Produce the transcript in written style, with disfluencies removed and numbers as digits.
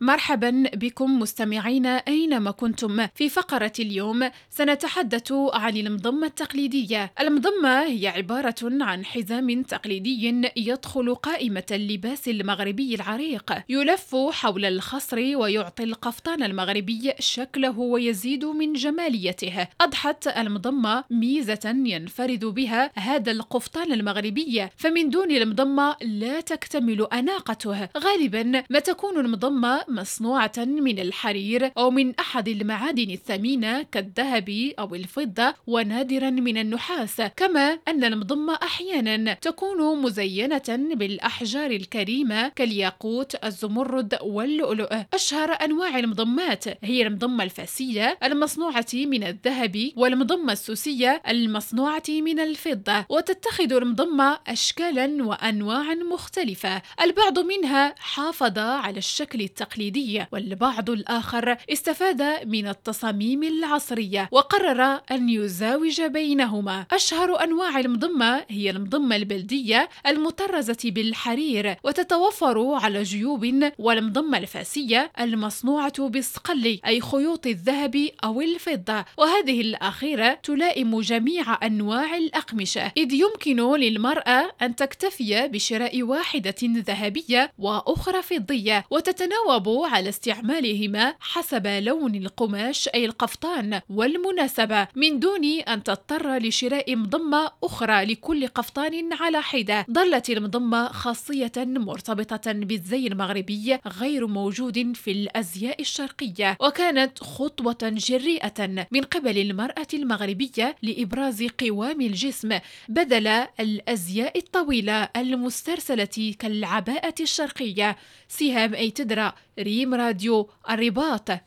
مرحبا بكم مستمعينا أينما كنتم. في فقرة اليوم سنتحدث عن المضمة التقليدية. المضمة هي عبارة عن حزام تقليدي يدخل قائمة اللباس المغربي العريق، يلف حول الخصر ويعطي القفطان المغربي شكله ويزيد من جماليته. أضحت المضمة ميزة ينفرد بها هذا القفطان المغربي، فمن دون المضمة لا تكتمل أناقته. غالبا ما تكون المضمة مصنوعة من الحرير أو من أحد المعادن الثمينة كالذهب أو الفضة، ونادرا من النحاس. كما أن المضمة أحيانا تكون مزينة بالأحجار الكريمة كالياقوت، الزمرد واللؤلؤ. أشهر أنواع المضمات هي المضمة الفاسية المصنوعة من الذهب، والمضمة السوسية المصنوعة من الفضة. وتتخذ المضمة أشكالا وأنواعا مختلفة، البعض منها حافظ على الشكل التقليدي، والبعض الآخر استفاد من التصاميم العصرية وقرر أن يزاوج بينهما. أشهر أنواع المضمة هي المضمة البلدية المطرزة بالحرير وتتوفر على جيوب، والمضمة الفاسية المصنوعة بالصقل أي خيوط الذهب أو الفضة، وهذه الأخيرة تلائم جميع أنواع الأقمشة، إذ يمكن للمرأة أن تكتفي بشراء واحدة ذهبية وأخرى فضية، وتتناوب على استعمالهما حسب لون القماش أي القفطان والمناسبة، من دون أن تضطر لشراء مضمة أخرى لكل قفطان على حدة. ظلت المضمة خاصية مرتبطة بالزي المغربي غير موجود في الأزياء الشرقية، وكانت خطوة جريئة من قبل المرأة المغربية لإبراز قوام الجسم بدل الأزياء الطويلة المسترسلة كالعباءة الشرقية. سهام أي تدرى، ريم راديو الرباط.